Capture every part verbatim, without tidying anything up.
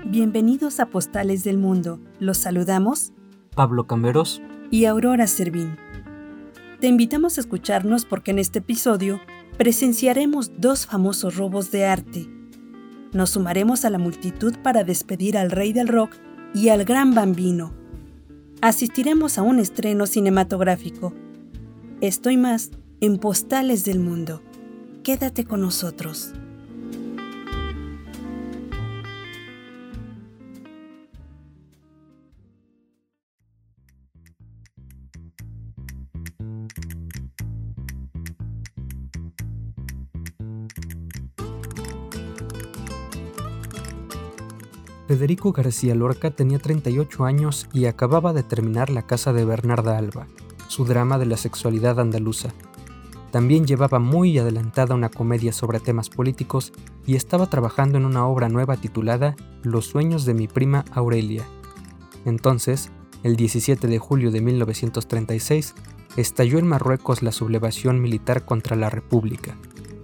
Bienvenidos a Postales del Mundo. Los saludamos Pablo Camberos y Aurora Servín. Te invitamos a escucharnos porque en este episodio presenciaremos dos famosos robos de arte. Nos sumaremos a la multitud para despedir al rey del rock y al gran Bambino. Asistiremos a un estreno cinematográfico. Esto y más en Postales del Mundo. Quédate con nosotros. Federico García Lorca tenía treinta y ocho años y acababa de terminar La casa de Bernarda Alba, su drama de la sexualidad andaluza. También llevaba muy adelantada una comedia sobre temas políticos y estaba trabajando en una obra nueva titulada Los sueños de mi prima Aurelia. Entonces, el diecisiete de julio de mil novecientos treinta y seis, estalló en Marruecos la sublevación militar contra la República.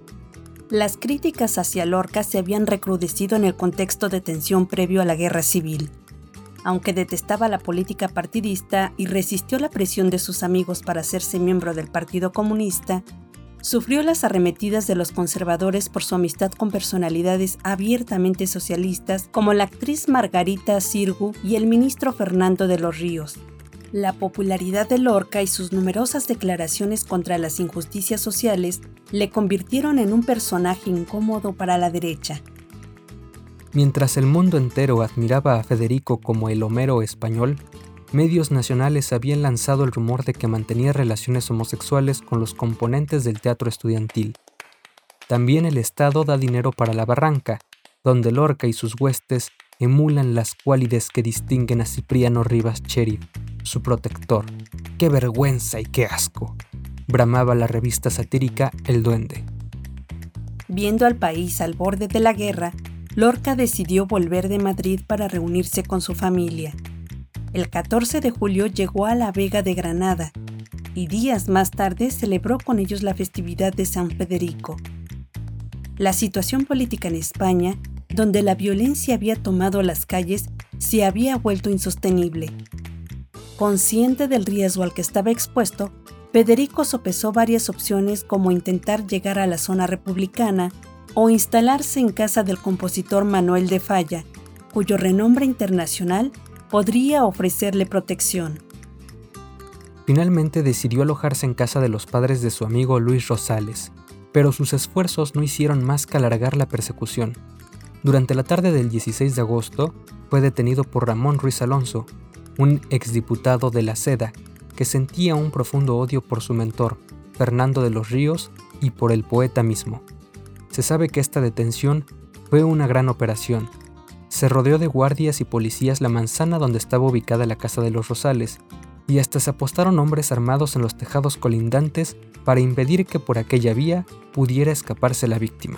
Las críticas hacia Lorca se habían recrudecido en el contexto de tensión previo a la guerra civil. Aunque detestaba la política partidista y resistió la presión de sus amigos para hacerse miembro del Partido Comunista, sufrió las arremetidas de los conservadores por su amistad con personalidades abiertamente socialistas como la actriz Margarita Xirgu y el ministro Fernando de los Ríos. La popularidad de Lorca y sus numerosas declaraciones contra las injusticias sociales le convirtieron en un personaje incómodo para la derecha. Mientras el mundo entero admiraba a Federico como el Homero español, medios nacionales habían lanzado el rumor de que mantenía relaciones homosexuales con los componentes del teatro estudiantil. También el Estado da dinero para La Barranca, donde Lorca y sus huestes emulan las cualidades que distinguen a Cipriano Rivas Cherif, su protector. ¡Qué vergüenza y qué asco!, bramaba la revista satírica El Duende. Viendo al país al borde de la guerra, Lorca decidió volver de Madrid para reunirse con su familia. El catorce de julio llegó a la Vega de Granada y días más tarde celebró con ellos la festividad de San Federico. La situación política en España, donde la violencia había tomado las calles, se había vuelto insostenible. Consciente del riesgo al que estaba expuesto, Federico sopesó varias opciones como intentar llegar a la zona republicana o instalarse en casa del compositor Manuel de Falla, cuyo renombre internacional podría ofrecerle protección. Finalmente decidió alojarse en casa de los padres de su amigo Luis Rosales, pero sus esfuerzos no hicieron más que alargar la persecución. Durante la tarde del dieciséis de agosto, fue detenido por Ramón Ruiz Alonso, un exdiputado de la Seda, que sentía un profundo odio por su mentor, Fernando de los Ríos, y por el poeta mismo. Se sabe que esta detención fue una gran operación. Se rodeó de guardias y policías la manzana donde estaba ubicada la casa de los Rosales, y hasta se apostaron hombres armados en los tejados colindantes para impedir que por aquella vía pudiera escaparse la víctima.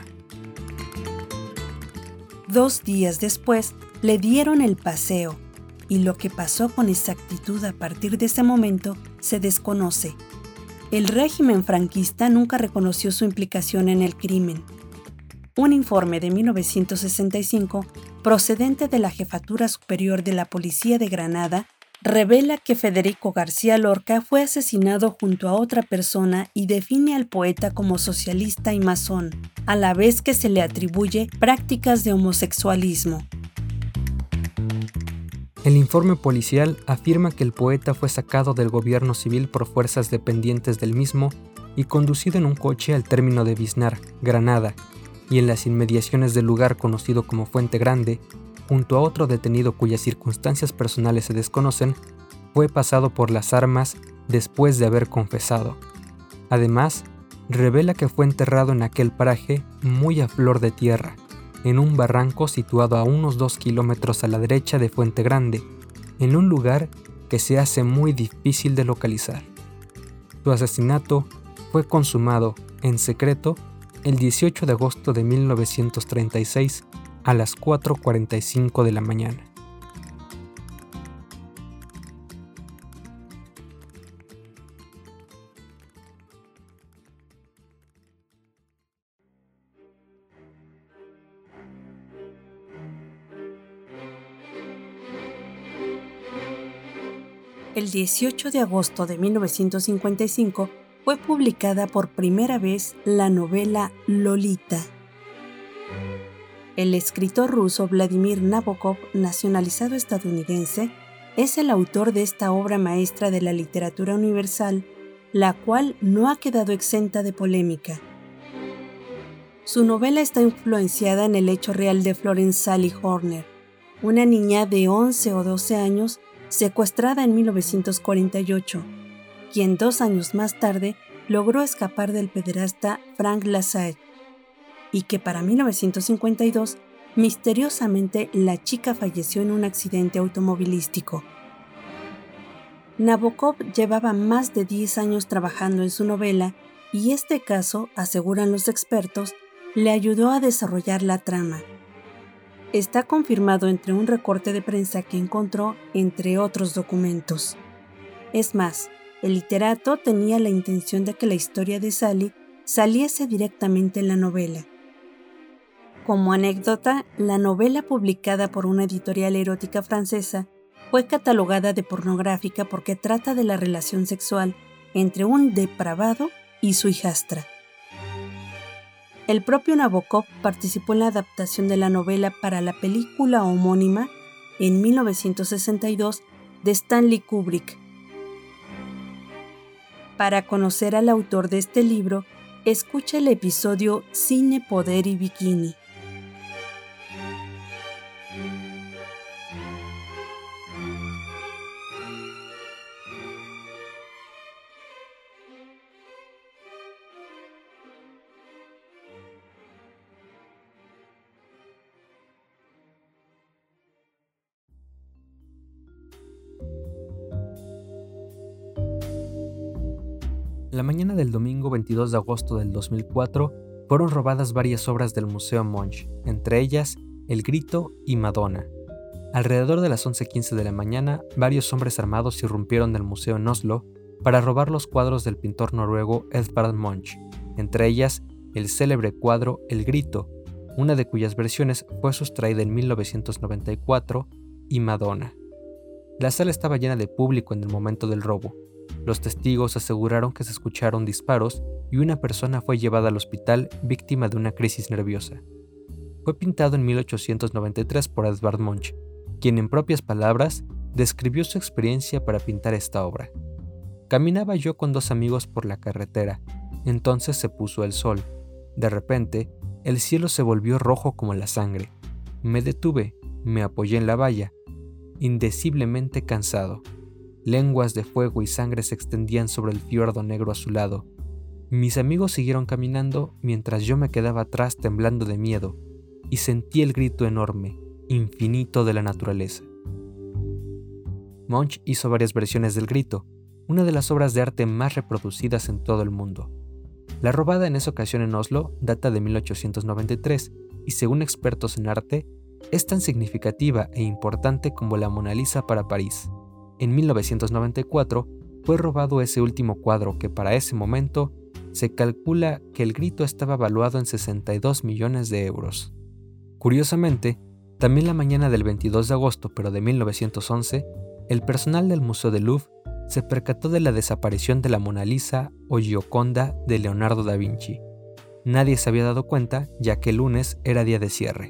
Dos días después, le dieron el paseo, y lo que pasó con exactitud a partir de ese momento se desconoce. El régimen franquista nunca reconoció su implicación en el crimen. Un informe de mil novecientos sesenta y cinco, procedente de la Jefatura Superior de la Policía de Granada, revela que Federico García Lorca fue asesinado junto a otra persona y define al poeta como socialista y masón, a la vez que se le atribuye prácticas de homosexualismo. El informe policial afirma que el poeta fue sacado del gobierno civil por fuerzas dependientes del mismo y conducido en un coche al término de Biznar, Granada, y en las inmediaciones del lugar conocido como Fuente Grande, junto a otro detenido cuyas circunstancias personales se desconocen, fue pasado por las armas después de haber confesado. Además, revela que fue enterrado en aquel paraje muy a flor de tierra, en un barranco situado a unos dos kilómetros a la derecha de Fuente Grande, en un lugar que se hace muy difícil de localizar. Su asesinato fue consumado, en secreto, el dieciocho de agosto de mil novecientos treinta y seis a las cuatro cuarenta y cinco de la mañana. El dieciocho de agosto de mil novecientos cincuenta y cinco fue publicada por primera vez la novela Lolita. El escritor ruso Vladimir Nabokov, nacionalizado estadounidense, es el autor de esta obra maestra de la literatura universal, la cual no ha quedado exenta de polémica. Su novela está influenciada en el hecho real de Florence Sally Horner, una niña de once o doce años secuestrada en mil novecientos cuarenta y ocho, quien dos años más tarde logró escapar del pederasta Frank Lassalle, y que para mil novecientos cincuenta y dos, misteriosamente la chica falleció en un accidente automovilístico. Nabokov llevaba más de diez años trabajando en su novela y este caso, aseguran los expertos, le ayudó a desarrollar la trama. Está confirmado entre un recorte de prensa que encontró entre otros documentos. Es más, el literato tenía la intención de que la historia de Sally saliese directamente en la novela. Como anécdota, la novela publicada por una editorial erótica francesa fue catalogada de pornográfica porque trata de la relación sexual entre un depravado y su hijastra. El propio Nabokov participó en la adaptación de la novela para la película homónima en mil novecientos sesenta y dos de Stanley Kubrick. Para conocer al autor de este libro, escucha el episodio Cine, Poder y Bikini. La mañana del domingo veintidós de agosto del dos mil cuatro fueron robadas varias obras del Museo Munch, entre ellas El Grito y Madonna. Alrededor de las once quince de la mañana, varios hombres armados irrumpieron del museo en Oslo para robar los cuadros del pintor noruego Edvard Munch, entre ellas el célebre cuadro El Grito, una de cuyas versiones fue sustraída en mil novecientos noventa y cuatro, y Madonna. La sala estaba llena de público en el momento del robo. Los testigos aseguraron que se escucharon disparos y una persona fue llevada al hospital víctima de una crisis nerviosa. Fue pintado en mil ochocientos noventa y tres por Edvard Munch, quien en propias palabras describió su experiencia para pintar esta obra. Caminaba yo con dos amigos por la carretera, entonces se puso el sol. De repente, el cielo se volvió rojo como la sangre. Me detuve, me apoyé en la valla, indeciblemente cansado. Lenguas de fuego y sangre se extendían sobre el fiordo negro azulado. Mis amigos siguieron caminando mientras yo me quedaba atrás temblando de miedo y sentí el grito enorme, infinito de la naturaleza. Munch hizo varias versiones del Grito, una de las obras de arte más reproducidas en todo el mundo. La robada en esa ocasión en Oslo data de mil ochocientos noventa y tres y según expertos en arte, es tan significativa e importante como la Mona Lisa para París. En mil novecientos noventa y cuatro fue robado ese último cuadro que para ese momento se calcula que el Grito estaba valuado en sesenta y dos millones de euros. Curiosamente, también la mañana del veintidós de agosto, pero de mil novecientos once, el personal del Museo del Louvre se percató de la desaparición de la Mona Lisa o Gioconda de Leonardo da Vinci. Nadie se había dado cuenta, ya que el lunes era día de cierre.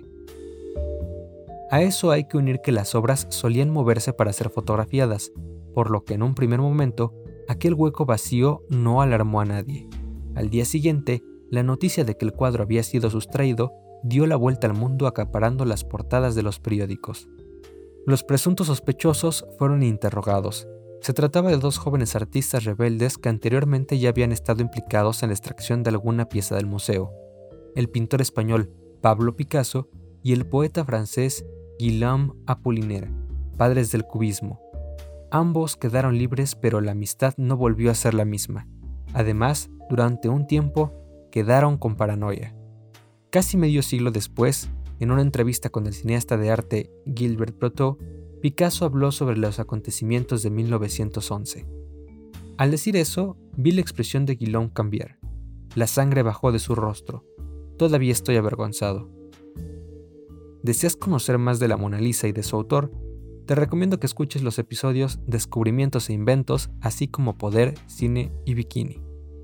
A eso hay que unir que las obras solían moverse para ser fotografiadas, por lo que en un primer momento, aquel hueco vacío no alarmó a nadie. Al día siguiente, la noticia de que el cuadro había sido sustraído dio la vuelta al mundo acaparando las portadas de los periódicos. Los presuntos sospechosos fueron interrogados. Se trataba de dos jóvenes artistas rebeldes que anteriormente ya habían estado implicados en la extracción de alguna pieza del museo. El pintor español Pablo Picasso y el poeta francés Guillaume Apollinaire, padres del cubismo. Ambos quedaron libres, pero la amistad no volvió a ser la misma. Además, durante un tiempo, quedaron con paranoia. Casi medio siglo después, en una entrevista con el cineasta de arte Gilbert Proteau, Picasso habló sobre los acontecimientos de mil novecientos once. Al decir eso, vi la expresión de Guillaume cambiar. La sangre bajó de su rostro. Todavía estoy avergonzado. ¿Deseas conocer más de la Mona Lisa y de su autor? Te recomiendo que escuches los episodios Descubrimientos e Inventos, así como Poder, Cine y Bikini.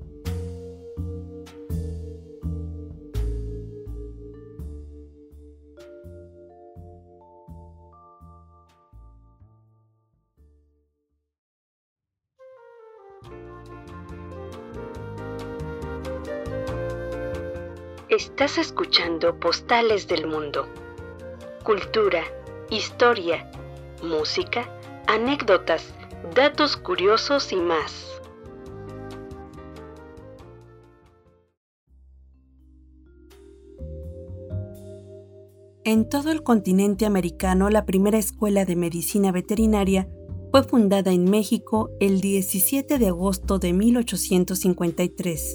Estás escuchando Postales del Mundo. Cultura, historia, música, anécdotas, datos curiosos y más. En todo el continente americano, la primera escuela de medicina veterinaria fue fundada en México el diecisiete de agosto de mil ochocientos cincuenta y tres.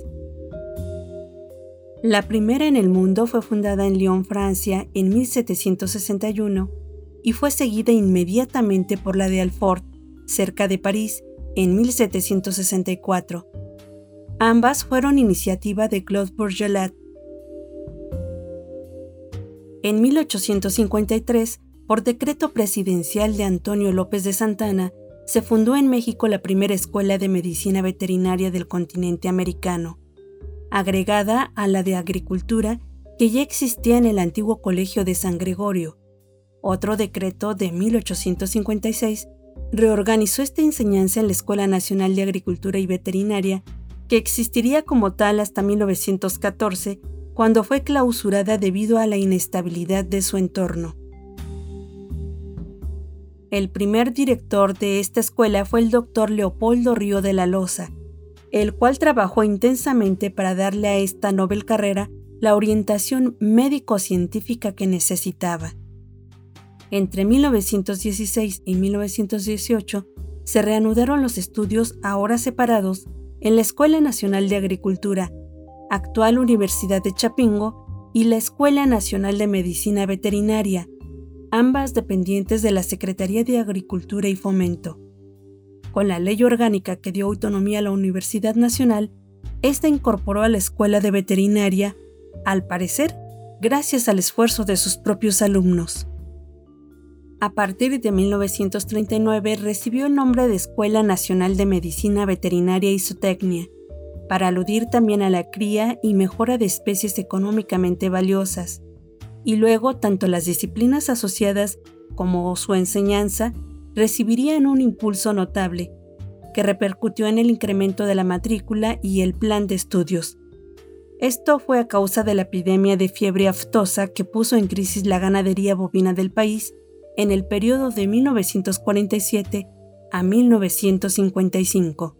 La primera en el mundo fue fundada en Lyon, Francia, en mil setecientos sesenta y uno y fue seguida inmediatamente por la de Alfort, cerca de París, en mil setecientos sesenta y cuatro. Ambas fueron iniciativa de Claude Bourgelat. En mil ochocientos cincuenta y tres, por decreto presidencial de Antonio López de Santana, se fundó en México la primera escuela de medicina veterinaria del continente americano, agregada a la de agricultura que ya existía en el antiguo Colegio de San Gregorio. Otro decreto de mil ochocientos cincuenta y seis reorganizó esta enseñanza en la Escuela Nacional de Agricultura y Veterinaria, que existiría como tal hasta mil novecientos catorce, cuando fue clausurada debido a la inestabilidad de su entorno. El primer director de esta escuela fue el doctor Leopoldo Río de la Loza, el cual trabajó intensamente para darle a esta noble carrera la orientación médico-científica que necesitaba. Entre mil novecientos dieciséis y mil novecientos dieciocho se reanudaron los estudios, ahora separados, en la Escuela Nacional de Agricultura, actual Universidad de Chapingo, y la Escuela Nacional de Medicina Veterinaria, ambas dependientes de la Secretaría de Agricultura y Fomento. Con la ley orgánica que dio autonomía a la Universidad Nacional, esta incorporó a la Escuela de Veterinaria, al parecer, gracias al esfuerzo de sus propios alumnos. A partir de mil novecientos treinta y nueve recibió el nombre de Escuela Nacional de Medicina Veterinaria y Zootecnia, para aludir también a la cría y mejora de especies económicamente valiosas, y luego tanto las disciplinas asociadas como su enseñanza recibirían un impulso notable, que repercutió en el incremento de la matrícula y el plan de estudios. Esto fue a causa de la epidemia de fiebre aftosa que puso en crisis la ganadería bovina del país en el periodo de mil novecientos cuarenta y siete a mil novecientos cincuenta y cinco.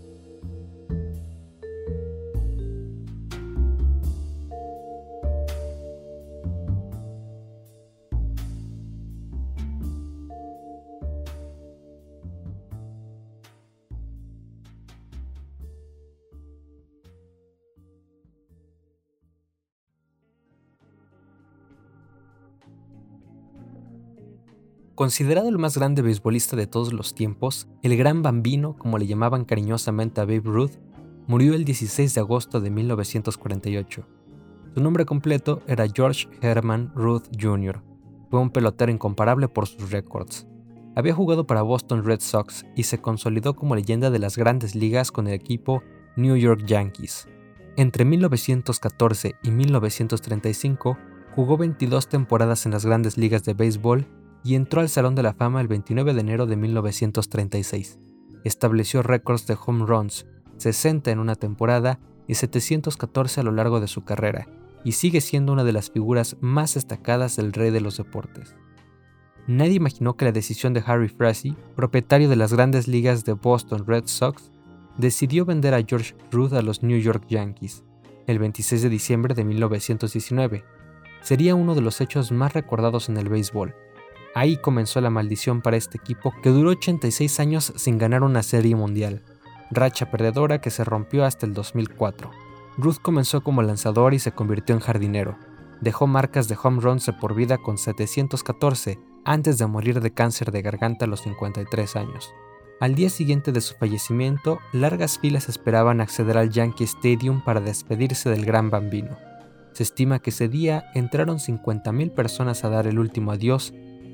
Considerado el más grande beisbolista de todos los tiempos, el Gran Bambino, como le llamaban cariñosamente a Babe Ruth, murió el dieciséis de agosto de mil novecientos cuarenta y ocho. Su nombre completo era George Herman Ruth junior Fue un pelotero incomparable por sus récords. Había jugado para Boston Red Sox y se consolidó como leyenda de las grandes ligas con el equipo New York Yankees. Entre mil novecientos catorce y mil novecientos treinta y cinco jugó veintidós temporadas en las grandes ligas de béisbol y entró al Salón de la Fama el veintinueve de enero de mil novecientos treinta y seis. Estableció récords de home runs, sesenta en una temporada y setecientos catorce a lo largo de su carrera, y sigue siendo una de las figuras más destacadas del rey de los deportes. Nadie imaginó que la decisión de Harry Frazee, propietario de las grandes ligas de Boston Red Sox, decidió vender a George Ruth a los New York Yankees, el veintiséis de diciembre de mil novecientos diecinueve. Sería uno de los hechos más recordados en el béisbol. Ahí comenzó la maldición para este equipo que duró ochenta y seis años sin ganar una serie mundial, racha perdedora que se rompió hasta el dos mil cuatro. Ruth comenzó como lanzador y se convirtió en jardinero. Dejó marcas de home runs de por vida con setecientos catorce antes de morir de cáncer de garganta a los cincuenta y tres años. Al día siguiente de su fallecimiento, largas filas esperaban acceder al Yankee Stadium para despedirse del Gran Bambino. Se estima que ese día entraron cincuenta mil personas a dar el último adiós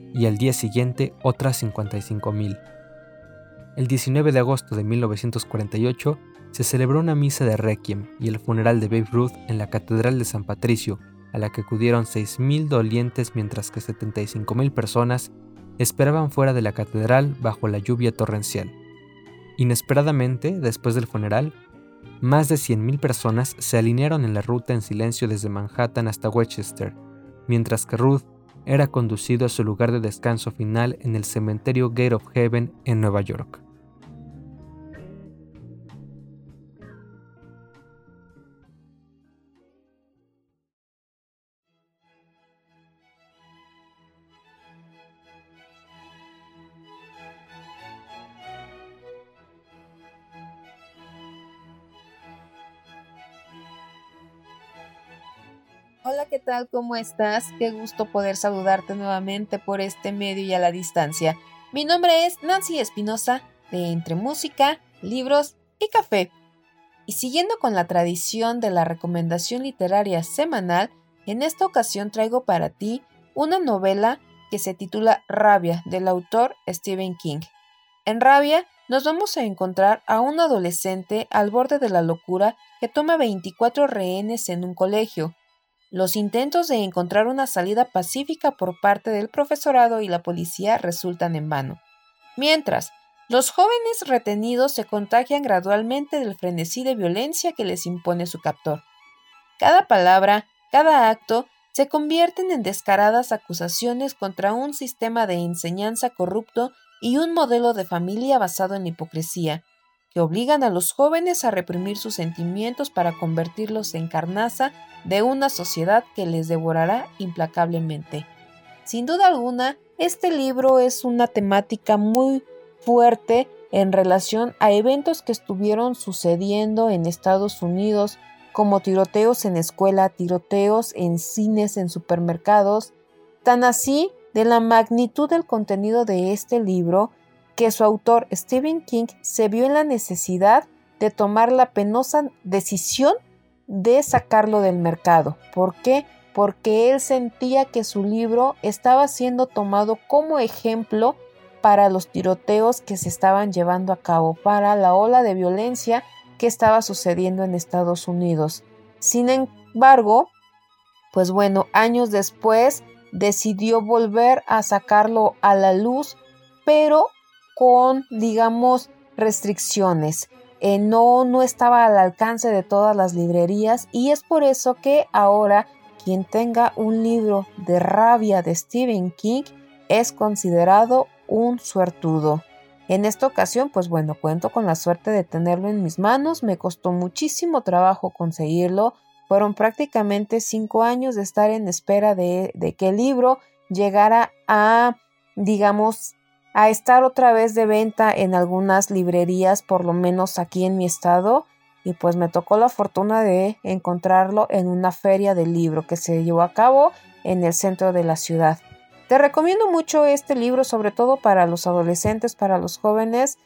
y al día siguiente otras cincuenta y cinco mil. El diecinueve de agosto de mil novecientos cuarenta y ocho se celebró una misa de requiem y el funeral de Babe Ruth en la Catedral de San Patricio, a la que acudieron seis mil dolientes mientras que setenta y cinco mil personas esperaban fuera de la catedral bajo la lluvia torrencial. Inesperadamente, después del funeral, más de cien mil personas se alinearon en la ruta en silencio desde Manhattan hasta Westchester, mientras que Ruth era conducido a su lugar de descanso final en el cementerio Gate of Heaven en Nueva York. Hola, ¿qué tal? ¿Cómo estás? Qué gusto poder saludarte nuevamente por este medio y a la distancia. Mi nombre es Nancy Espinosa, de Entre Música, Libros y Café. Y siguiendo con la tradición de la recomendación literaria semanal, en esta ocasión traigo para ti una novela que se titula Rabia, del autor Stephen King. En Rabia nos vamos a encontrar a un adolescente al borde de la locura que toma veinticuatro rehenes en un colegio. Los intentos de encontrar una salida pacífica por parte del profesorado y la policía resultan en vano. Mientras, los jóvenes retenidos se contagian gradualmente del frenesí de violencia que les impone su captor. Cada palabra, cada acto, se convierten en descaradas acusaciones contra un sistema de enseñanza corrupto y un modelo de familia basado en la hipocresía, que obligan a los jóvenes a reprimir sus sentimientos para convertirlos en carnaza de una sociedad que les devorará implacablemente. Sin duda alguna, este libro es una temática muy fuerte en relación a eventos que estuvieron sucediendo en Estados Unidos, como tiroteos en escuela, tiroteos en cines, en supermercados, tan así de la magnitud del contenido de este libro que su autor Stephen King se vio en la necesidad de tomar la penosa decisión de sacarlo del mercado. ¿Por qué? Porque él sentía que su libro estaba siendo tomado como ejemplo para los tiroteos que se estaban llevando a cabo, para la ola de violencia que estaba sucediendo en Estados Unidos. Sin embargo, pues bueno, años después decidió volver a sacarlo a la luz, pero con, digamos, restricciones. Eh, no, no estaba al alcance de todas las librerías y es por eso que ahora quien tenga un libro de Rabia de Stephen King es considerado un suertudo. En esta ocasión, pues bueno, cuento con la suerte de tenerlo en mis manos. Me costó muchísimo trabajo conseguirlo. Fueron prácticamente cinco años de estar en espera de, de que el libro llegara a, digamos, a estar otra vez de venta en algunas librerías, por lo menos aquí en mi estado, y pues me tocó la fortuna de encontrarlo en una feria del libro que se llevó a cabo en el centro de la ciudad. Te recomiendo mucho este libro, sobre todo para los adolescentes, para los jóvenes.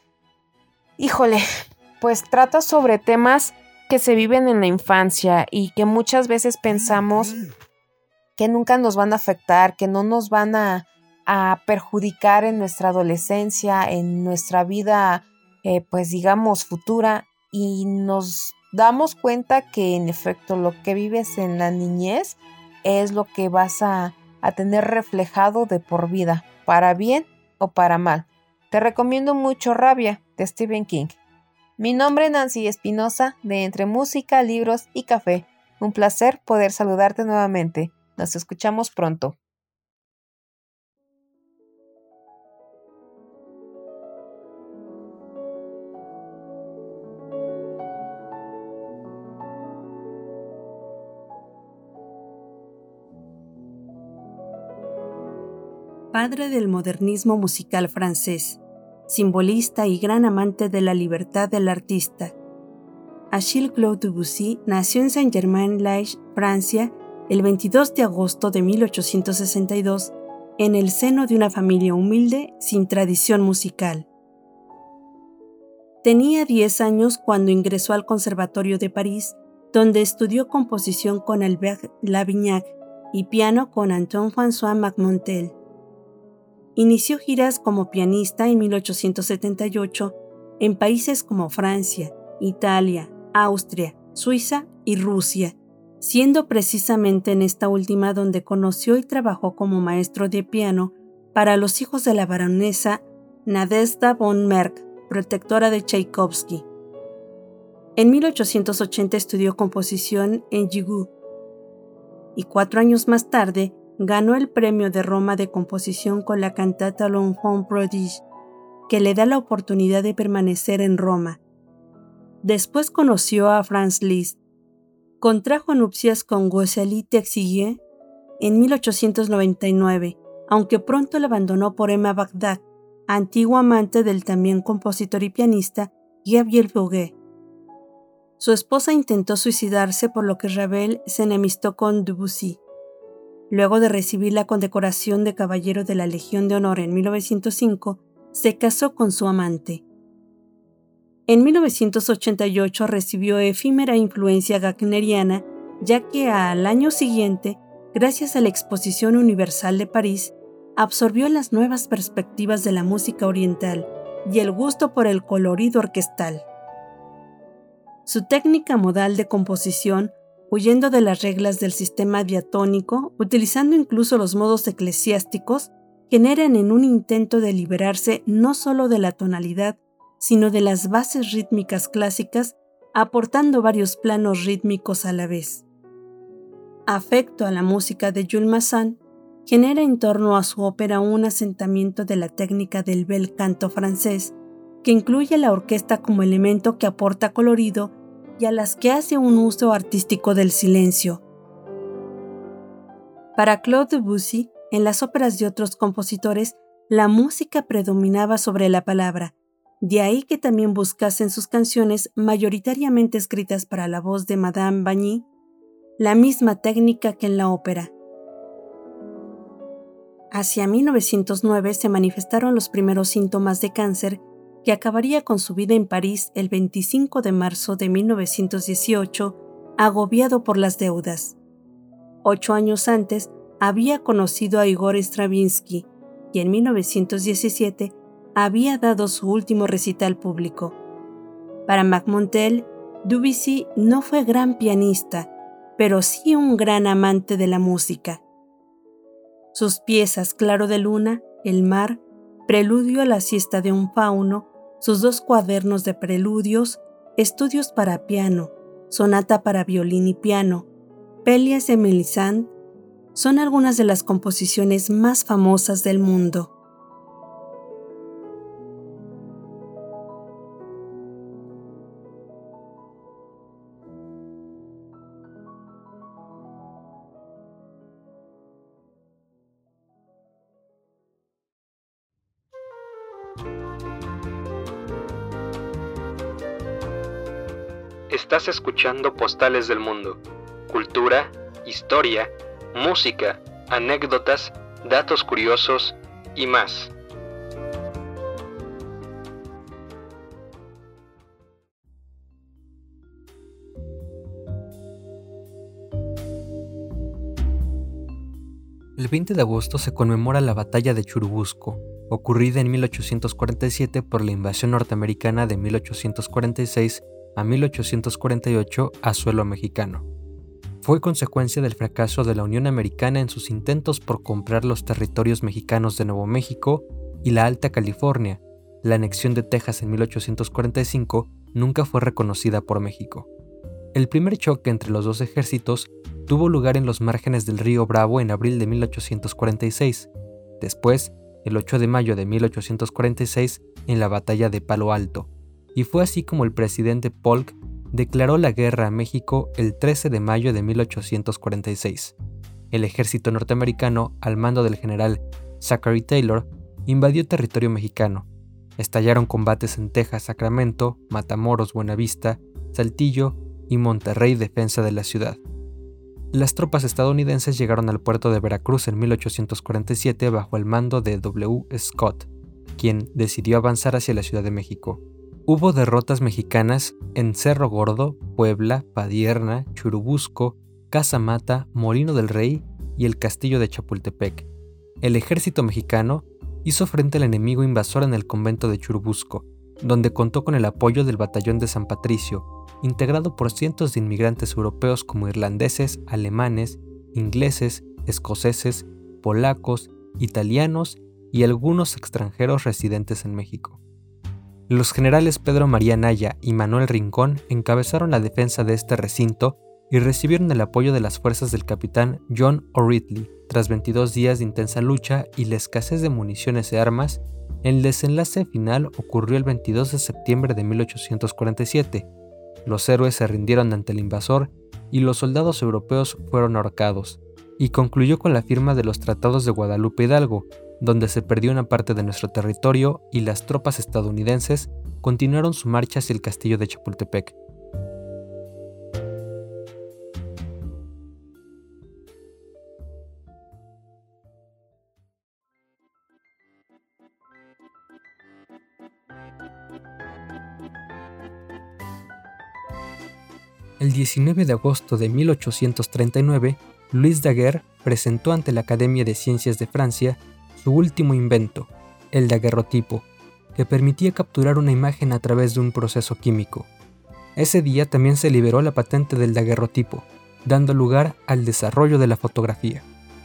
Híjole, pues trata sobre temas que se viven en la infancia y que muchas veces pensamos que nunca nos van a afectar, que no nos van a a perjudicar en nuestra adolescencia, en nuestra vida, eh, pues digamos, futura, y nos damos cuenta que en efecto lo que vives en la niñez es lo que vas a, a tener reflejado de por vida, para bien o para mal. Te recomiendo mucho Rabia, de Stephen King. Mi nombre es Nancy Espinosa, de Entre Música, Libros y Café. Un placer poder saludarte nuevamente. Nos escuchamos pronto. Padre del modernismo musical francés, simbolista y gran amante de la libertad del artista. Achille Claude Debussy nació en Saint-Germain-Laye, Francia, el veintidós de agosto de mil ochocientos sesenta y dos, en el seno de una familia humilde sin tradición musical. Tenía diez años cuando ingresó al Conservatorio de París, donde estudió composición con Albert Lavignac y piano con Antoine-François Marmontel. inició giras como pianista en mil ochocientos setenta y ocho en países como Francia, Italia, Austria, Suiza y Rusia, siendo precisamente en esta última donde conoció y trabajó como maestro de piano para los hijos de la baronesa Nadezhda von Merk, protectora de Tchaikovsky. En mil ochocientos ochenta estudió composición en Yigou y cuatro años más tarde ganó el Premio de Roma de Composición con la cantata L'Enfant Prodige, que le da la oportunidad de permanecer en Roma. Después conoció a Franz Liszt. Contrajo nupcias con Rosalie Texier en mil ochocientos noventa y nueve, aunque pronto la abandonó por Emma Bagdad, antigua amante del también compositor y pianista Gabriel Fauré. Su esposa intentó suicidarse, por lo que Ravel se enemistó con Debussy. Luego de recibir la condecoración de Caballero de la Legión de Honor en mil novecientos cinco, se casó con su amante. En mil novecientos ochenta y ocho recibió efímera influencia wagneriana, ya que al año siguiente, gracias a la Exposición Universal de París, absorbió las nuevas perspectivas de la música oriental y el gusto por el colorido orquestal. Su técnica modal de composición, huyendo de las reglas del sistema diatónico, utilizando incluso los modos eclesiásticos, generan en un intento de liberarse no solo de la tonalidad, sino de las bases rítmicas clásicas, aportando varios planos rítmicos a la vez. Afecto a la música de Jules Massin, genera en torno a su ópera un asentamiento de la técnica del bel canto francés, que incluye la orquesta como elemento que aporta colorido y a las que hace un uso artístico del silencio. Para Claude Debussy, en las óperas de otros compositores, la música predominaba sobre la palabra, de ahí que también buscase en sus canciones, mayoritariamente escritas para la voz de Madame Bagny, la misma técnica que en la ópera. Hacia mil novecientos nueve se manifestaron los primeros síntomas de cáncer, que acabaría con su vida en París el veinticinco de marzo de mil novecientos dieciocho, agobiado por las deudas. Ocho años antes había conocido a Igor Stravinsky y en mil novecientos diecisiete había dado su último recital público. Para Marmontel, Debussy no fue gran pianista, pero sí un gran amante de la música. Sus piezas Claro de Luna, El mar, Preludio a la siesta de un fauno, sus dos cuadernos de preludios, Estudios para piano, Sonata para violín y piano, Pélias de Melisande, son algunas de las composiciones más famosas del mundo. Estás escuchando Postales del Mundo. Cultura, historia, música, anécdotas, datos curiosos y más. El veinte de agosto se conmemora la Batalla de Churubusco, ocurrida en mil ochocientos cuarenta y siete por la invasión norteamericana de mil ochocientos cuarenta y seis a mil ochocientos cuarenta y ocho a suelo mexicano. Fue consecuencia del fracaso de la Unión Americana en sus intentos por comprar los territorios mexicanos de Nuevo México y la Alta California. La anexión de Texas en mil ochocientos cuarenta y cinco nunca fue reconocida por México. El primer choque entre los dos ejércitos tuvo lugar en los márgenes del río Bravo en abril de mil ochocientos cuarenta y seis. Después, el ocho de mayo de mil ochocientos cuarenta y seis, en la batalla de Palo Alto. Y fue así como el presidente Polk declaró la guerra a México el trece de mayo de mil ochocientos cuarenta y seis. El ejército norteamericano, al mando del general Zachary Taylor, invadió territorio mexicano. Estallaron combates en Texas, Sacramento, Matamoros, Buenavista, Saltillo y Monterrey, defensa de la ciudad. Las tropas estadounidenses llegaron al puerto de Veracruz en mil ochocientos cuarenta y siete bajo el mando de W. Scott, quien decidió avanzar hacia la Ciudad de México. Hubo derrotas mexicanas en Cerro Gordo, Puebla, Padierna, Churubusco, Casamata, Molino del Rey y el castillo de Chapultepec. El ejército mexicano hizo frente al enemigo invasor en el convento de Churubusco, donde contó con el apoyo del Batallón de San Patricio, integrado por cientos de inmigrantes europeos como irlandeses, alemanes, ingleses, escoceses, polacos, italianos y algunos extranjeros residentes en México. Los generales Pedro María Naya y Manuel Rincón encabezaron la defensa de este recinto y recibieron el apoyo de las fuerzas del capitán John O'Ridley. Tras veintidós días de intensa lucha y la escasez de municiones y armas, el desenlace final ocurrió el veintidós de septiembre de mil ochocientos cuarenta y siete. Los héroes se rindieron ante el invasor y los soldados europeos fueron ahorcados, y concluyó con la firma de los Tratados de Guadalupe Hidalgo, donde se perdió una parte de nuestro territorio y las tropas estadounidenses continuaron su marcha hacia el castillo de Chapultepec. El diecinueve de agosto de mil ochocientos treinta y nueve, Louis Daguerre presentó ante la Academia de Ciencias de Francia su último invento, el daguerrotipo, que permitía capturar una imagen a través de un proceso químico. Ese día también se liberó la patente del daguerrotipo, dando lugar al desarrollo de la fotografía.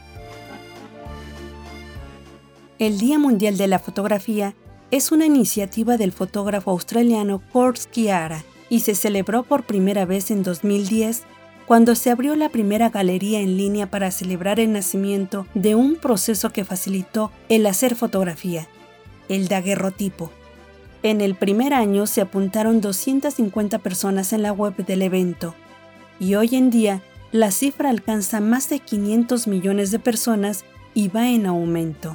El Día Mundial de la Fotografía es una iniciativa del fotógrafo australiano Curt Sciarra y se celebró por primera vez en dos mil diez, cuando se abrió la primera galería en línea para celebrar el nacimiento de un proceso que facilitó el hacer fotografía, el daguerrotipo. En el primer año se apuntaron doscientas cincuenta personas en la web del evento, y hoy en día la cifra alcanza más de quinientos millones de personas y va en aumento.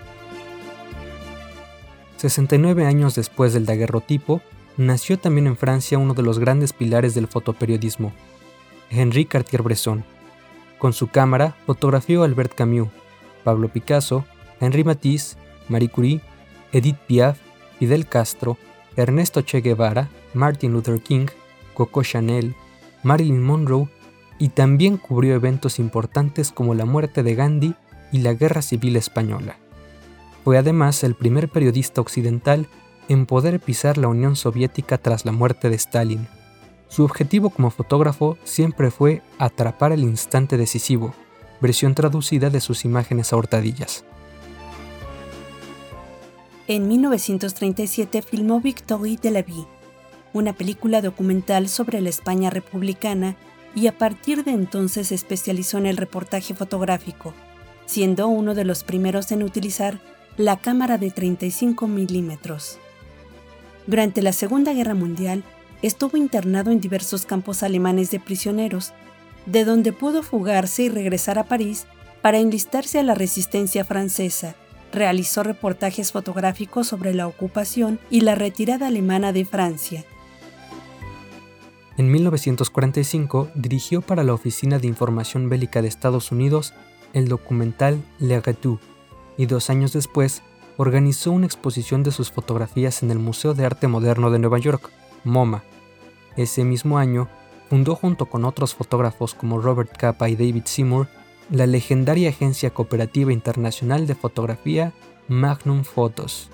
sesenta y nueve años después del daguerrotipo, nació también en Francia uno de los grandes pilares del fotoperiodismo, Henri Cartier-Bresson. Con su cámara fotografió a Albert Camus, Pablo Picasso, Henri Matisse, Marie Curie, Edith Piaf, Fidel Castro, Ernesto Che Guevara, Martin Luther King, Coco Chanel, Marilyn Monroe, y también cubrió eventos importantes como la muerte de Gandhi y la Guerra Civil Española. Fue además el primer periodista occidental en poder pisar la Unión Soviética tras la muerte de Stalin. Su objetivo como fotógrafo siempre fue atrapar el instante decisivo, versión traducida de sus imágenes a hurtadillas. En mil novecientos treinta y siete filmó Victoire de la Vie, una película documental sobre la España republicana, y a partir de entonces se especializó en el reportaje fotográfico, siendo uno de los primeros en utilizar la cámara de treinta y cinco milímetros. Durante la Segunda Guerra Mundial, estuvo internado en diversos campos alemanes de prisioneros, de donde pudo fugarse y regresar a París para enlistarse a la resistencia francesa. Realizó reportajes fotográficos sobre la ocupación y la retirada alemana de Francia. En mil novecientos cuarenta y cinco dirigió para la Oficina de Información Bélica de Estados Unidos el documental Le Retour, y dos años después organizó una exposición de sus fotografías en el Museo de Arte Moderno de Nueva York, MoMA. Ese mismo año, fundó junto con otros fotógrafos como Robert Capa y David Seymour la legendaria agencia cooperativa internacional de fotografía Magnum Photos.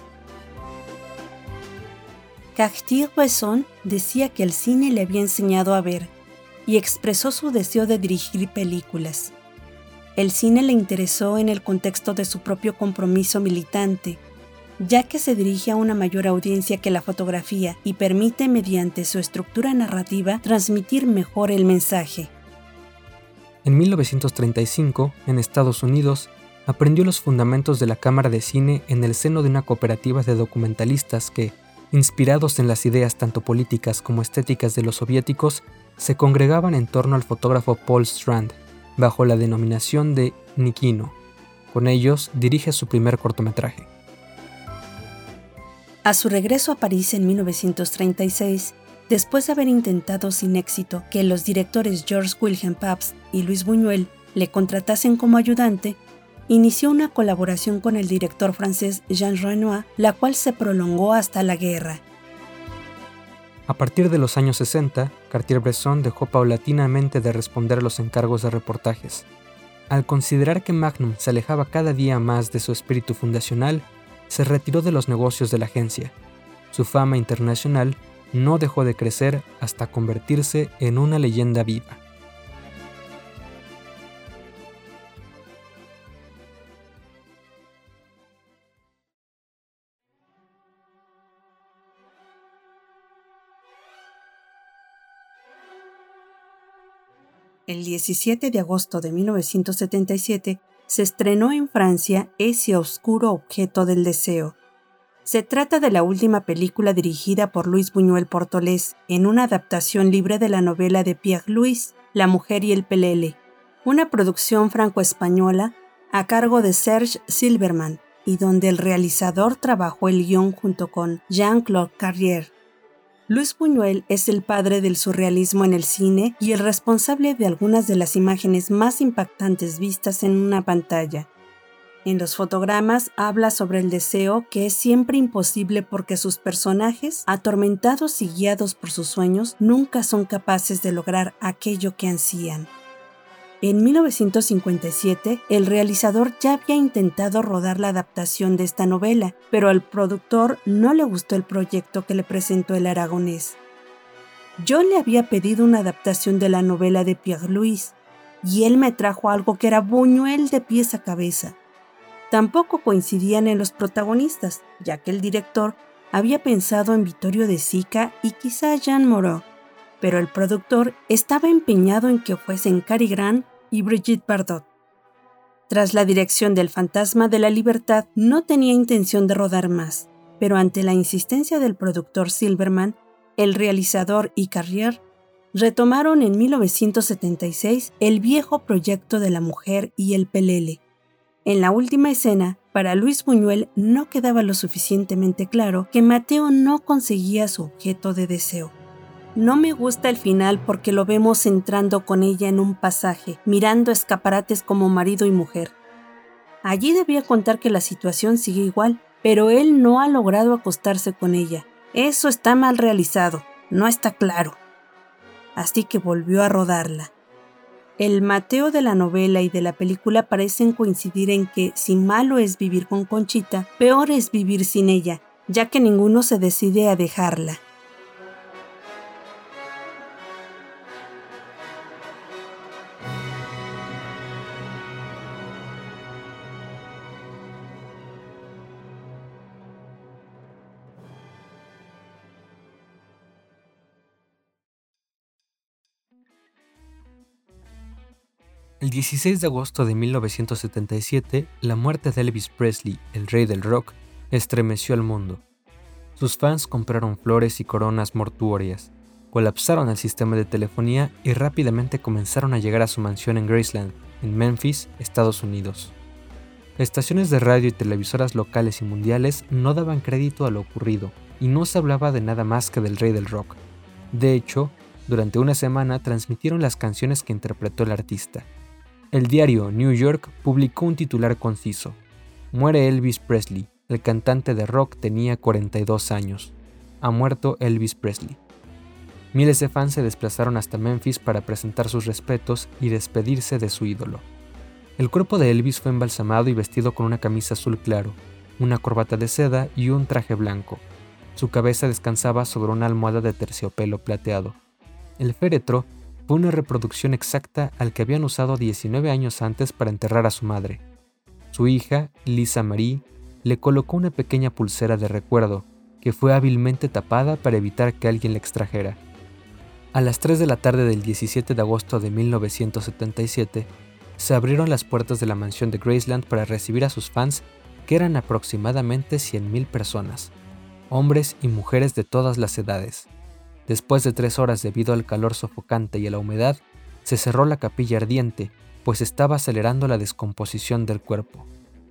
Cartier-Bresson decía que el cine le había enseñado a ver y expresó su deseo de dirigir películas. El cine le interesó en el contexto de su propio compromiso militante, ya que se dirige a una mayor audiencia que la fotografía y permite, mediante su estructura narrativa, transmitir mejor el mensaje. En mil novecientos treinta y cinco, en Estados Unidos, aprendió los fundamentos de la cámara de cine en el seno de una cooperativa de documentalistas que, inspirados en las ideas tanto políticas como estéticas de los soviéticos, se congregaban en torno al fotógrafo Paul Strand, bajo la denominación de Nikino. Con ellos dirige su primer cortometraje. A su regreso a París en mil novecientos treinta y seis, después de haber intentado sin éxito que los directores Georges Wilhelm Pabst y Luis Buñuel le contratasen como ayudante, inició una colaboración con el director francés Jean Renoir, la cual se prolongó hasta la guerra. A partir de los años sesenta, Cartier-Bresson dejó paulatinamente de responder a los encargos de reportajes. Al considerar que Magnum se alejaba cada día más de su espíritu fundacional, se retiró de los negocios de la agencia. Su fama internacional no dejó de crecer hasta convertirse en una leyenda viva. El diecisiete de agosto de mil novecientos setenta y siete se estrenó en Francia Ese oscuro objeto del deseo. Se trata de la última película dirigida por Luis Buñuel Portolés en una adaptación libre de la novela de Pierre Louis, La mujer y el pelele, una producción franco-española a cargo de Serge Silberman y donde el realizador trabajó el guión junto con Jean-Claude Carrière. Luis Buñuel es el padre del surrealismo en el cine y el responsable de algunas de las imágenes más impactantes vistas en una pantalla. En los fotogramas habla sobre el deseo que es siempre imposible porque sus personajes, atormentados y guiados por sus sueños, nunca son capaces de lograr aquello que ansían. En mil novecientos cincuenta y siete, el realizador ya había intentado rodar la adaptación de esta novela, pero al productor no le gustó el proyecto que le presentó el aragonés. Yo le había pedido una adaptación de la novela de Pierre Louis, y él me trajo algo que era Buñuel de pies a cabeza. Tampoco coincidían en los protagonistas, ya que el director había pensado en Vittorio De Sica y quizá Jean Moreau, pero el productor estaba empeñado en que fuesen Cary Grant y Brigitte Bardot. Tras la dirección del Fantasma de la Libertad, no tenía intención de rodar más, pero ante la insistencia del productor Silberman, el realizador y Carrière retomaron en mil novecientos setenta y seis el viejo proyecto de La mujer y el pelele. En la última escena, para Luis Buñuel no quedaba lo suficientemente claro que Mateo no conseguía su objeto de deseo. No me gusta el final porque lo vemos entrando con ella en un pasaje, mirando escaparates como marido y mujer. Allí debía contar que la situación sigue igual, pero él no ha logrado acostarse con ella. Eso está mal realizado, no está claro. Así que volvió a rodarla. El Mateo de la novela y de la película parecen coincidir en que si malo es vivir con Conchita, peor es vivir sin ella, ya que ninguno se decide a dejarla. El dieciséis de agosto de mil novecientos setenta y siete, la muerte de Elvis Presley, el rey del rock, estremeció al mundo. Sus fans compraron flores y coronas mortuorias, colapsaron el sistema de telefonía y rápidamente comenzaron a llegar a su mansión en Graceland, en Memphis, Estados Unidos. Estaciones de radio y televisoras locales y mundiales no daban crédito a lo ocurrido, y no se hablaba de nada más que del rey del rock. De hecho, durante una semana transmitieron las canciones que interpretó el artista. El diario New York publicó un titular conciso: Muere Elvis Presley, el cantante de rock tenía cuarenta y dos años. Ha muerto Elvis Presley. Miles de fans se desplazaron hasta Memphis para presentar sus respetos y despedirse de su ídolo. El cuerpo de Elvis fue embalsamado y vestido con una camisa azul claro, una corbata de seda y un traje blanco. Su cabeza descansaba sobre una almohada de terciopelo plateado. El féretro fue una reproducción exacta al que habían usado diecinueve años antes para enterrar a su madre. Su hija, Lisa Marie, le colocó una pequeña pulsera de recuerdo que fue hábilmente tapada para evitar que alguien la extrajera. A las tres de la tarde del diecisiete de agosto de mil novecientos setenta y siete, se abrieron las puertas de la mansión de Graceland para recibir a sus fans, que eran aproximadamente cien mil personas, hombres y mujeres de todas las edades. Después de tres horas debido al calor sofocante y a la humedad, se cerró la capilla ardiente, pues estaba acelerando la descomposición del cuerpo.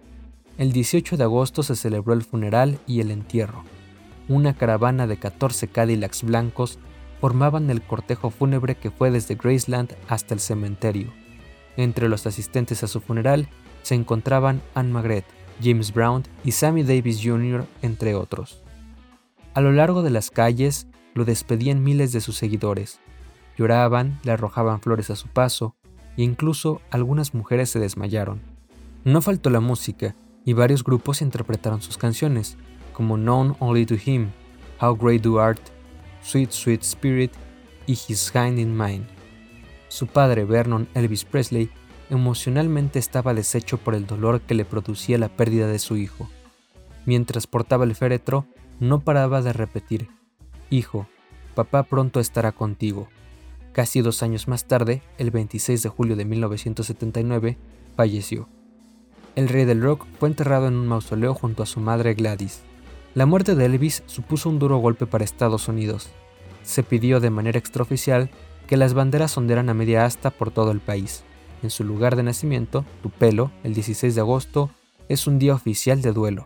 El dieciocho de agosto se celebró el funeral y el entierro. Una caravana de catorce Cadillacs blancos formaban el cortejo fúnebre que fue desde Graceland hasta el cementerio. Entre los asistentes a su funeral se encontraban Anne Magret, James Brown y Sammy Davis junior, entre otros. A lo largo de las calles, lo despedían miles de sus seguidores. Lloraban, le arrojaban flores a su paso, e incluso algunas mujeres se desmayaron. No faltó la música, y varios grupos interpretaron sus canciones, como Known Only to Him, How Great Thou Art, Sweet Sweet Spirit y His Hand in Mine. Su padre, Vernon Elvis Presley, emocionalmente estaba deshecho por el dolor que le producía la pérdida de su hijo. Mientras portaba el féretro, no paraba de repetir: «Hijo, papá pronto estará contigo». Casi dos años más tarde, el veintiséis de julio de mil novecientos setenta y nueve, falleció. El rey del rock fue enterrado en un mausoleo junto a su madre Gladys. La muerte de Elvis supuso un duro golpe para Estados Unidos. Se pidió de manera extraoficial que las banderas ondearan a media asta por todo el país. En su lugar de nacimiento, Tupelo, el dieciséis de agosto, es un día oficial de duelo.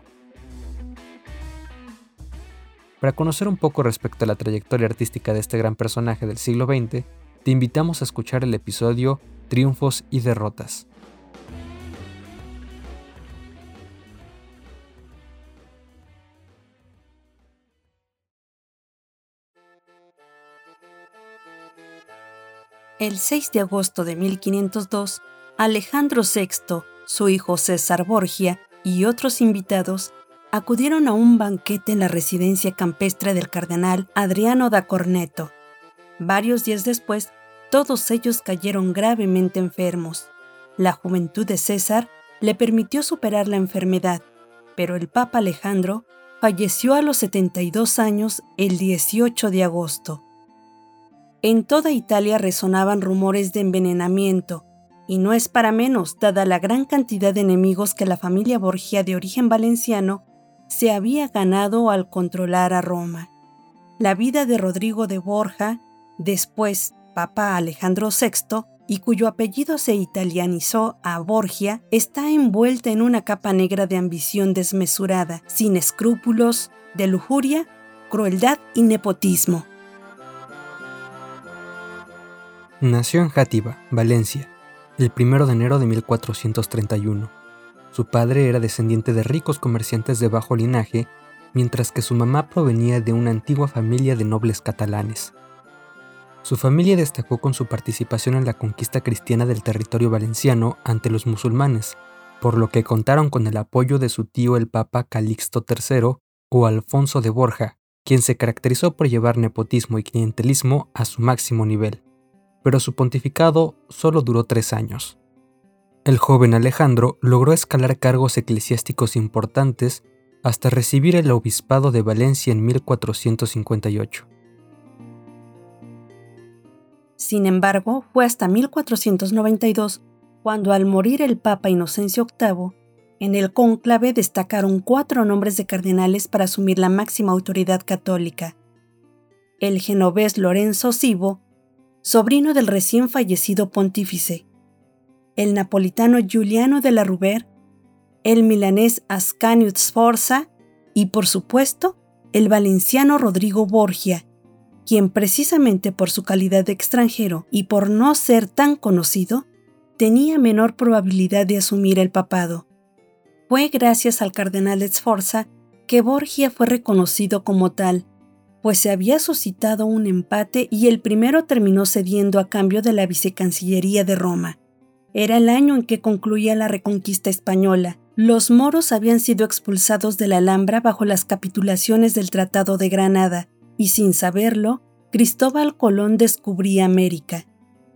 Para conocer un poco respecto a la trayectoria artística de este gran personaje del siglo veinte, te invitamos a escuchar el episodio Triunfos y Derrotas. El seis de agosto de mil quinientos dos, Alejandro sexto, su hijo César Borgia y otros invitados acudieron a un banquete en la residencia campestre del cardenal Adriano da Corneto. Varios días después, todos ellos cayeron gravemente enfermos. La juventud de César le permitió superar la enfermedad, pero el Papa Alejandro falleció a los setenta y dos años el dieciocho de agosto. En toda Italia resonaban rumores de envenenamiento, y no es para menos, dada la gran cantidad de enemigos que la familia Borgia de origen valenciano se había ganado al controlar a Roma. La vida de Rodrigo de Borja, después Papa Alejandro sexto, y cuyo apellido se italianizó a Borgia, está envuelta en una capa negra de ambición desmesurada, sin escrúpulos, de lujuria, crueldad y nepotismo. Nació en Játiva, Valencia, el primero de enero de mil cuatrocientos treinta y uno. Su padre era descendiente de ricos comerciantes de bajo linaje, mientras que su mamá provenía de una antigua familia de nobles catalanes. Su familia destacó con su participación en la conquista cristiana del territorio valenciano ante los musulmanes, por lo que contaron con el apoyo de su tío el Papa Calixto tercero o Alfonso de Borja, quien se caracterizó por llevar nepotismo y clientelismo a su máximo nivel. Pero su pontificado solo duró tres años. El joven Alejandro logró escalar cargos eclesiásticos importantes hasta recibir el obispado de Valencia en mil cuatrocientos cincuenta y ocho. Sin embargo, fue hasta mil cuatrocientos noventa y dos cuando, al morir el Papa Inocencio octavo, en el cónclave destacaron cuatro nombres de cardenales para asumir la máxima autoridad católica: el genovés Lorenzo Sivo, sobrino del recién fallecido pontífice; el napolitano Giuliano de la Rouber; el milanés Ascanio Sforza y, por supuesto, el valenciano Rodrigo Borgia, quien, precisamente por su calidad de extranjero y por no ser tan conocido, tenía menor probabilidad de asumir el papado. Fue gracias al cardenal Sforza que Borgia fue reconocido como tal, pues se había suscitado un empate y el primero terminó cediendo a cambio de la vicecancillería de Roma. Era el año en que concluía la reconquista española. Los moros habían sido expulsados de la Alhambra bajo las capitulaciones del Tratado de Granada, y sin saberlo, Cristóbal Colón descubría América.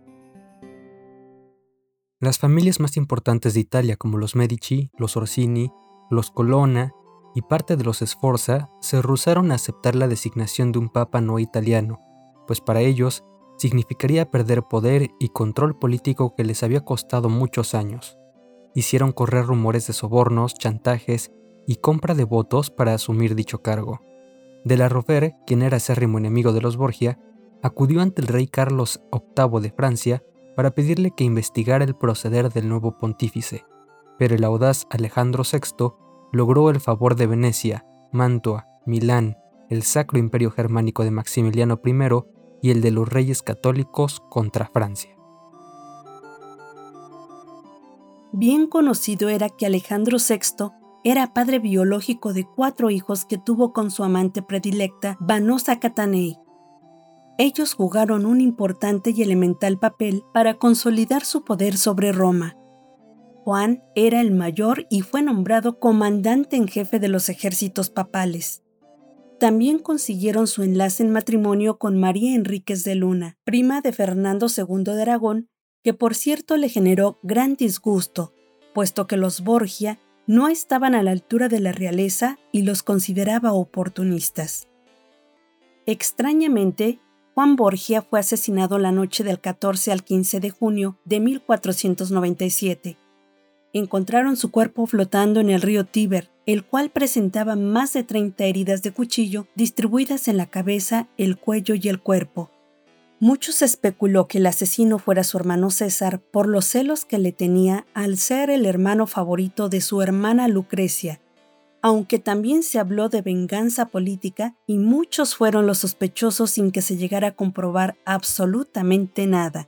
Las familias más importantes de Italia, como los Medici, los Orsini, los Colonna y parte de los Sforza, se rehusaron a aceptar la designación de un papa no italiano, pues para ellos significaría perder poder y control político que les había costado muchos años. Hicieron correr rumores de sobornos, chantajes y compra de votos para asumir dicho cargo. De la Rouber, quien era acérrimo enemigo de los Borgia, acudió ante el rey Carlos octavo de Francia para pedirle que investigara el proceder del nuevo pontífice, pero el audaz Alejandro sexto logró el favor de Venecia, Mantua, Milán, el Sacro Imperio Germánico de Maximiliano primero y el de los Reyes Católicos contra Francia. Bien conocido era que Alejandro sexto era padre biológico de cuatro hijos que tuvo con su amante predilecta, Vanosa Catanei. Ellos jugaron un importante y elemental papel para consolidar su poder sobre Roma. Juan era el mayor y fue nombrado comandante en jefe de los ejércitos papales. También consiguieron su enlace en matrimonio con María Enríquez de Luna, prima de Fernando segundo de Aragón, que por cierto le generó gran disgusto, puesto que los Borgia no estaban a la altura de la realeza y los consideraba oportunistas. Extrañamente, Juan Borgia fue asesinado la noche del catorce al quince de junio de mil cuatrocientos noventa y siete. Encontraron su cuerpo flotando en el río Tíber, el cual presentaba más de treinta heridas de cuchillo distribuidas en la cabeza, el cuello y el cuerpo. Muchos especuló que el asesino fuera su hermano César por los celos que le tenía al ser el hermano favorito de su hermana Lucrecia, aunque también se habló de venganza política y muchos fueron los sospechosos sin que se llegara a comprobar absolutamente nada.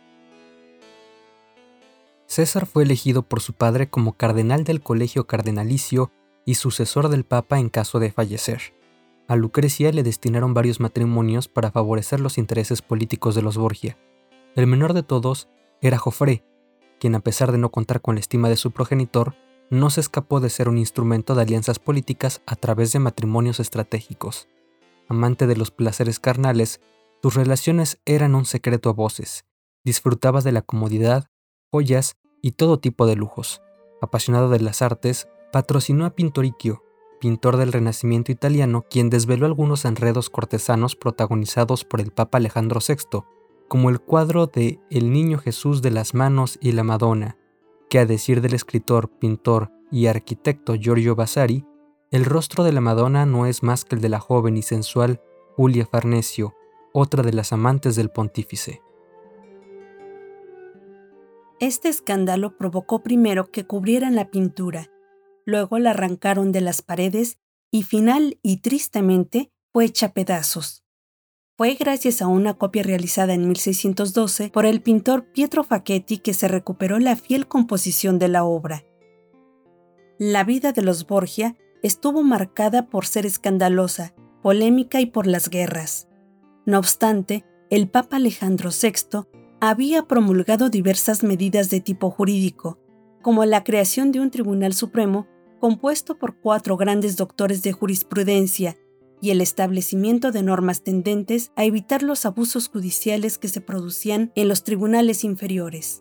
César fue elegido por su padre como cardenal del colegio cardenalicio y sucesor del Papa en caso de fallecer. A Lucrecia le destinaron varios matrimonios para favorecer los intereses políticos de los Borgia. El menor de todos era Jofré, quien a pesar de no contar con la estima de su progenitor, no se escapó de ser un instrumento de alianzas políticas a través de matrimonios estratégicos. Amante de los placeres carnales, sus relaciones eran un secreto a voces. Disfrutaba de la comodidad, joyas y todo tipo de lujos. Apasionado de las artes, patrocinó a Pinturicchio, pintor del Renacimiento italiano, quien desveló algunos enredos cortesanos protagonizados por el Papa Alejandro sexto, como el cuadro de El Niño Jesús de las Manos y la Madonna, que a decir del escritor, pintor y arquitecto Giorgio Vasari, el rostro de la Madonna no es más que el de la joven y sensual Julia Farnesio, otra de las amantes del pontífice. Este escándalo provocó primero que cubrieran la pintura, luego la arrancaron de las paredes y final y tristemente fue hecha a pedazos. Fue gracias a una copia realizada en mil seiscientos doce por el pintor Pietro Facchetti que se recuperó la fiel composición de la obra. La vida de los Borgia estuvo marcada por ser escandalosa, polémica y por las guerras. No obstante, el Papa Alejandro sexto había promulgado diversas medidas de tipo jurídico, como la creación de un Tribunal Supremo compuesto por cuatro grandes doctores de jurisprudencia y el establecimiento de normas tendentes a evitar los abusos judiciales que se producían en los tribunales inferiores.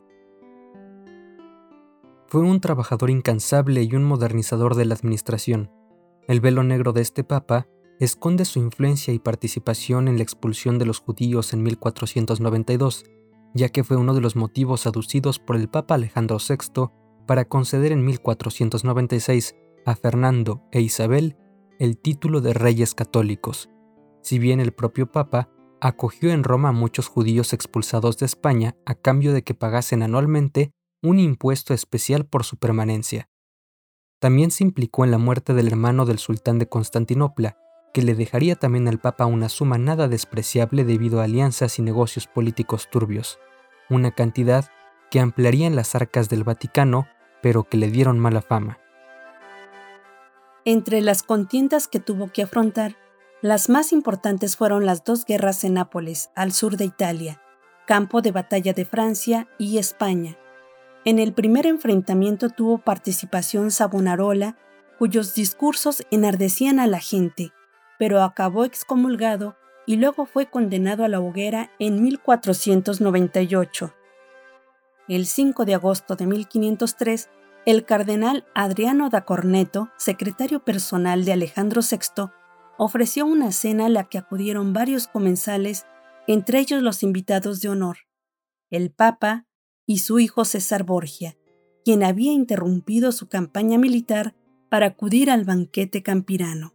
Fue un trabajador incansable y un modernizador de la administración. El velo negro de este papa esconde su influencia y participación en la expulsión de los judíos en mil cuatrocientos noventa y dos, ya que fue uno de los motivos aducidos por el Papa Alejandro sexto para conceder en mil cuatrocientos noventa y seis a Fernando e Isabel el título de reyes católicos. Si bien el propio Papa acogió en Roma a muchos judíos expulsados de España a cambio de que pagasen anualmente un impuesto especial por su permanencia. También se implicó en la muerte del hermano del sultán de Constantinopla, que le dejaría también al Papa una suma nada despreciable debido a alianzas y negocios políticos turbios, una cantidad que ampliarían las arcas del Vaticano, pero que le dieron mala fama. Entre las contiendas que tuvo que afrontar, las más importantes fueron las dos guerras en Nápoles, al sur de Italia, campo de batalla de Francia y España. En el primer enfrentamiento tuvo participación Savonarola, cuyos discursos enardecían a la gente, pero acabó excomulgado y luego fue condenado a la hoguera en mil cuatrocientos noventa y ocho. El cinco de agosto de mil quinientos tres, el cardenal Adriano da Corneto, secretario personal de Alejandro sexto, ofreció una cena a la que acudieron varios comensales, entre ellos los invitados de honor, el Papa y su hijo César Borgia, quien había interrumpido su campaña militar para acudir al banquete campirano.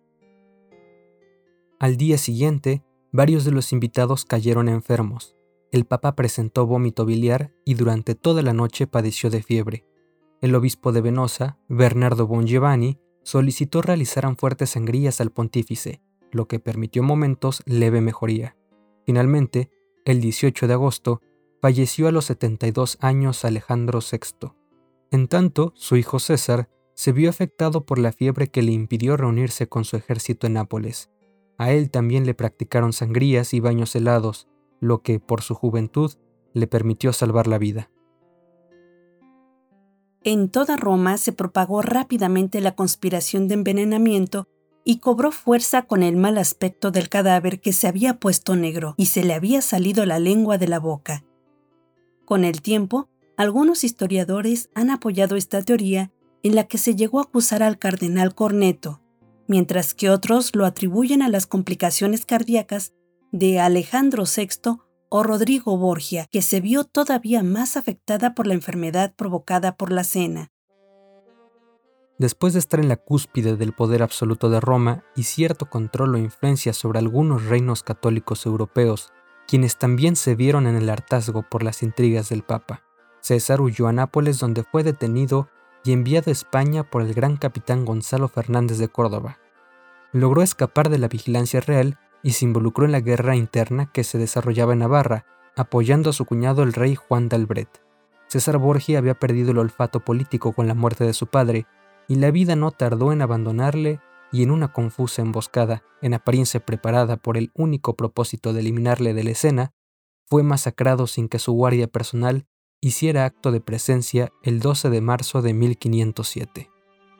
Al día siguiente, varios de los invitados cayeron enfermos. El Papa presentó vómito biliar y durante toda la noche padeció de fiebre. El obispo de Venosa, Bernardo Bongiovanni, solicitó realizaran fuertes sangrías al pontífice, lo que permitió momentos leve mejoría. Finalmente, el dieciocho de agosto, falleció a los setenta y dos años Alejandro sexto. En tanto, su hijo César se vio afectado por la fiebre que le impidió reunirse con su ejército en Nápoles. A él también le practicaron sangrías y baños helados, lo que, por su juventud, le permitió salvar la vida. En toda Roma se propagó rápidamente la conspiración de envenenamiento y cobró fuerza con el mal aspecto del cadáver que se había puesto negro y se le había salido la lengua de la boca. Con el tiempo, algunos historiadores han apoyado esta teoría en la que se llegó a acusar al cardenal Corneto, mientras que otros lo atribuyen a las complicaciones cardíacas de Alejandro sexto o Rodrigo Borgia, que se vio todavía más afectada por la enfermedad provocada por la cena. Después de estar en la cúspide del poder absoluto de Roma y cierto control o influencia sobre algunos reinos católicos europeos, quienes también se vieron en el hartazgo por las intrigas del Papa, César huyó a Nápoles, donde fue detenido y enviado a España por el gran capitán Gonzalo Fernández de Córdoba. Logró escapar de la vigilancia real y se involucró en la guerra interna que se desarrollaba en Navarra, apoyando a su cuñado el rey Juan de Albret. César Borgia había perdido el olfato político con la muerte de su padre, y la vida no tardó en abandonarle, y en una confusa emboscada, en apariencia preparada por el único propósito de eliminarle de la escena, fue masacrado sin que su guardia personal hiciera acto de presencia el doce de marzo de mil quinientos siete.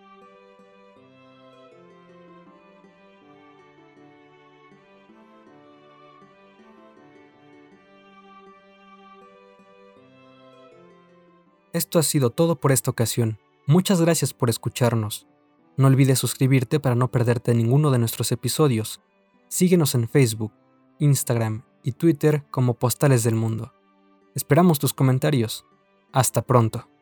Esto ha sido todo por esta ocasión. Muchas gracias por escucharnos. No olvides suscribirte para no perderte ninguno de nuestros episodios. Síguenos en Facebook, Instagram y Twitter como Postales del Mundo. Esperamos tus comentarios. Hasta pronto.